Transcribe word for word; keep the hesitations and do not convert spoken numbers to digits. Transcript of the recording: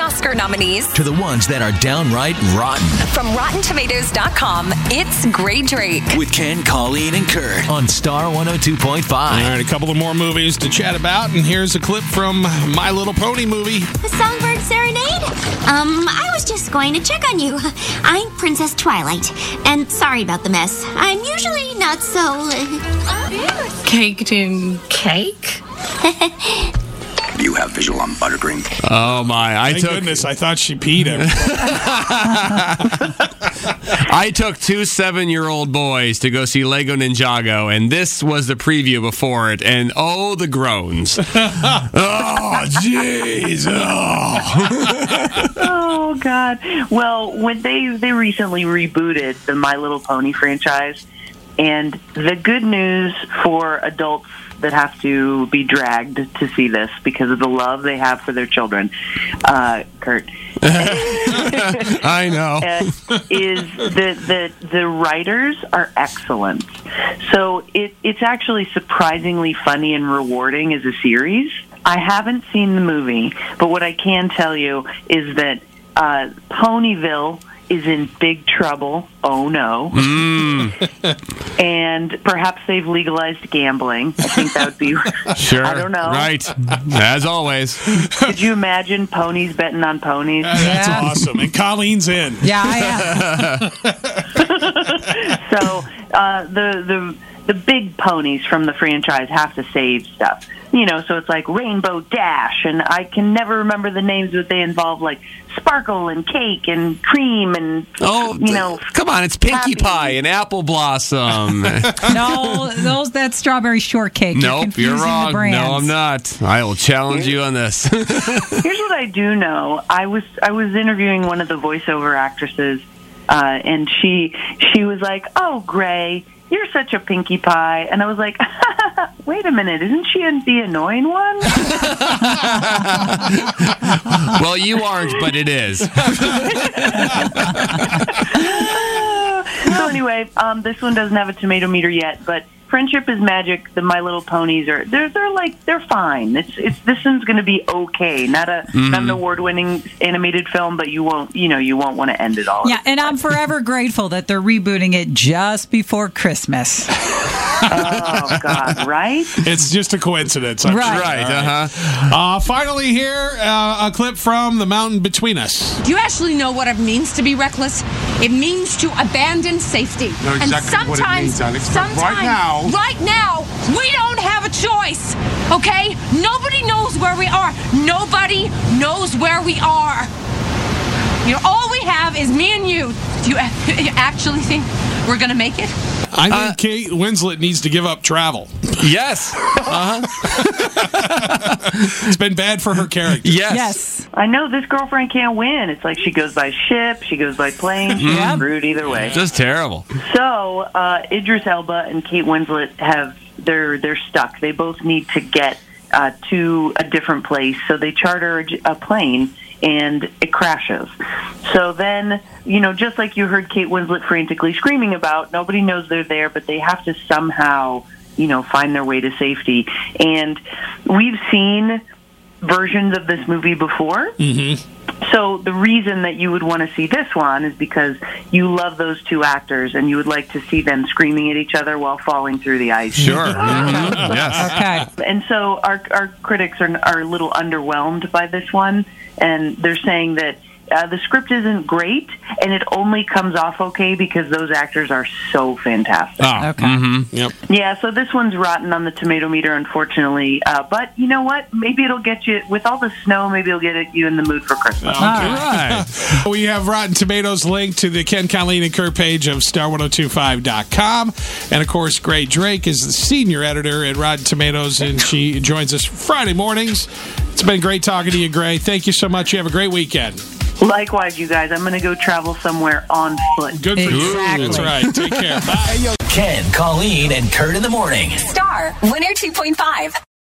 Oscar nominees to the ones that are downright rotten. From Rotten Tomatoes dot com, it's Gray Drake. With Ken, Colleen, and Kurt on Star one oh two point five. All right, a couple of more movies to chat about, and here's a clip from My Little Pony movie. The Songbird Serenade? Um, I was just going to check on you. I'm Princess Twilight, and sorry about the mess. I'm usually not so... Uh, Caked in cake? You have visual on buttercream. Oh, my. I Thank took... goodness, I thought she peed him. I took two seven-year-old boys to go see Lego Ninjago, and this was the preview before it, and oh, the groans. Oh, jeez. Oh. Oh, God. Well, when they, they recently rebooted the My Little Pony franchise, and the good news for adults that have to be dragged to see this because of the love they have for their children, uh, Kurt. I know. uh, is that the the writers are excellent. So it, it's actually surprisingly funny and rewarding as a series. I haven't seen the movie, but what I can tell you is that uh, Ponyville is in big trouble. Oh, no. Mm. And perhaps they've legalized gambling. I think that would be... Sure. I don't know. Right. As always. Could you imagine ponies betting on ponies? Uh, that's Yeah. awesome. And Colleen's in. Yeah, I am. So uh, the, the, the big ponies from the franchise have to save stuff. You know, so it's like Rainbow Dash, and I can never remember the names, but they involve like Sparkle and Cake and Cream and, Oh, you know. come on. It's Pinkie Happy. Pie and Apple Blossom. No, those that strawberry shortcake. You're Nope, confusing you're wrong. The brands. No, I'm not. I will challenge you on this. Here's what I do know. I was I was interviewing one of the voiceover actresses, uh, and she she was like, "Oh, Gray, you're such a Pinkie Pie," and I was like, "Wait a minute, isn't she the annoying one?" Well, you aren't, but it is. So anyway, um, this one doesn't have a tomato meter yet, but Friendship is Magic. The My Little Ponies are they're they're like they're fine. It's it's this one's going to be okay. Not a Mm-hmm. not an award-winning animated film, but you won't you know you won't want to end it all. Yeah, and I'm forever grateful that they're rebooting it just before Christmas. Oh God, right? It's just a coincidence. I'm Right. sure. Right, All uh-huh. Uh, finally here, uh, a clip from The Mountain Between Us. Do you actually know what it means to be reckless? It means to abandon safety. Know exactly and what sometimes, it means, Alex, but sometimes, right now- right now, we don't have a choice. Okay? Nobody knows where we are. Nobody knows where we are. You know, all we have is me and you. Do you, you actually think we're gonna make it? I think Uh, Kate Winslet needs to give up travel. Yes. Uh-huh. It's been bad for her character. Yes. Yes. I know this girlfriend can't win. It's like she goes by ship, she goes by plane, she's Yep. screwed either way. Just terrible. So uh, Idris Elba and Kate Winslet have they're they're stuck. They both need to get uh, to a different place, so they charter a, j- a plane. And it crashes. So then, you know, just like you heard Kate Winslet frantically screaming about, nobody knows they're there, but they have to somehow, you know, find their way to safety. And we've seen versions of this movie before. Mm-hmm. So the reason that you would want to see this one is because you love those two actors and you would like to see them screaming at each other while falling through the ice. Sure. Mhm. Yes. Okay. And so our our critics are are a little underwhelmed by this one, and they're saying that uh, the script isn't great, and it only comes off okay because those actors are so fantastic. Oh, Okay. Mm-hmm. yep. Yeah, so this one's rotten on the tomato meter, unfortunately. Uh, but you know what? Maybe it'll get you, with all the snow, maybe it'll get you in the mood for Christmas. Okay. All right. We have Rotten Tomatoes linked to the Ken, Colleen, and Kurt page of star ten twenty-five dot com. And, of course, Gray Drake is the senior editor at Rotten Tomatoes, and she joins us Friday mornings. It's been great talking to you, Gray. Thank you so much. You have a great weekend. Likewise, you guys. I'm going to go travel somewhere on foot. Good for you. Exactly. That's right. Take care. Bye. Ken, Colleen, and Kurt in the morning. Star one oh two point five.